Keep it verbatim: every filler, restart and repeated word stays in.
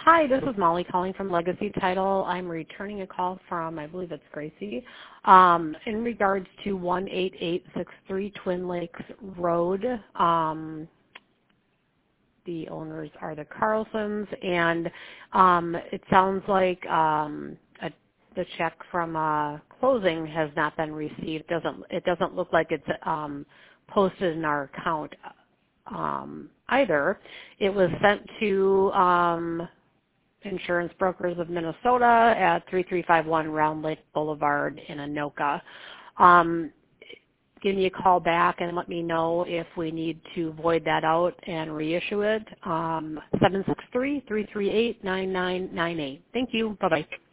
Hi, this is Molly calling from Legacy Title. I'm returning a call from, I believe it's Gracie, um, in regards to one eight eight six three Twin Lakes Road. Um, the owners are the Carlsons, and um, it sounds like um, a, the check from uh, closing has not been received. Doesn't it doesn't look like it's um, posted in our account um, either. It was sent to um, Insurance Brokers of Minnesota at three three five one Round Lake Boulevard in Anoka. Um, give me a call back and let me know if we need to void that out and reissue it. Um, seven six three, three three eight, nine nine nine eight. Thank you. Bye-bye.